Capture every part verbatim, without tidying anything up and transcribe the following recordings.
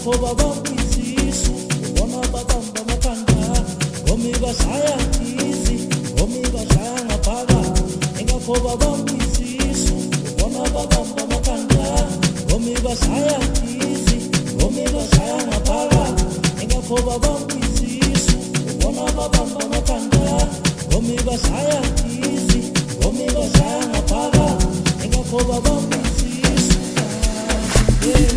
engakho babamba izisu ubona babamba amakhanda ngomi bashaya izi ngomi bashaya ngaphakathi engakho babamba izisu ubona babamba amakhanda ngomi bashaya izi ngomi bashaya ngaphakathi engakho babamba izisu ubona babamba amakhanda ngomi bashaya izi ngomi bashaya ngaphakathi engakho babamba izisu yeah.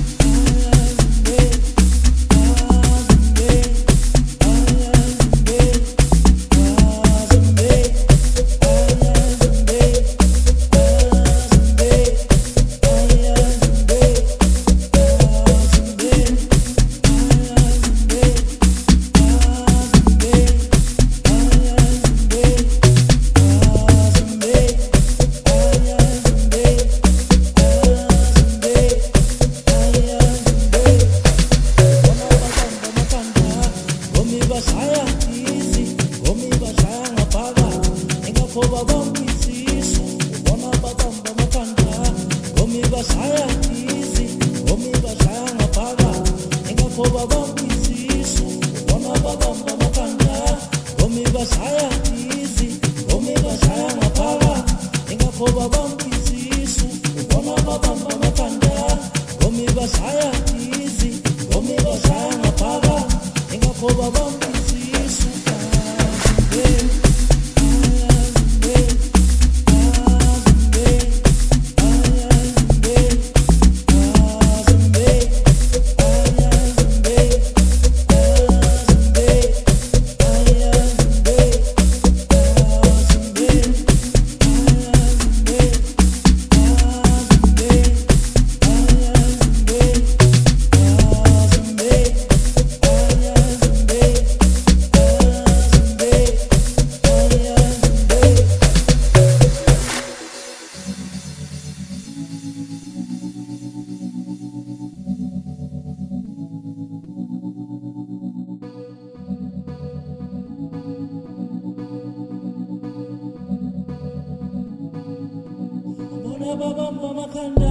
Babamba amakhanda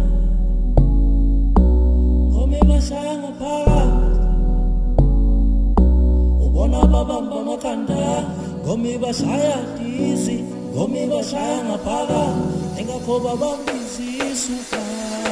ngomi bashaya ngaphakathi ubona babamba amakhanda ngomi bashaya izi ngomi bashaya ngaphakathi engakho babamba izisu.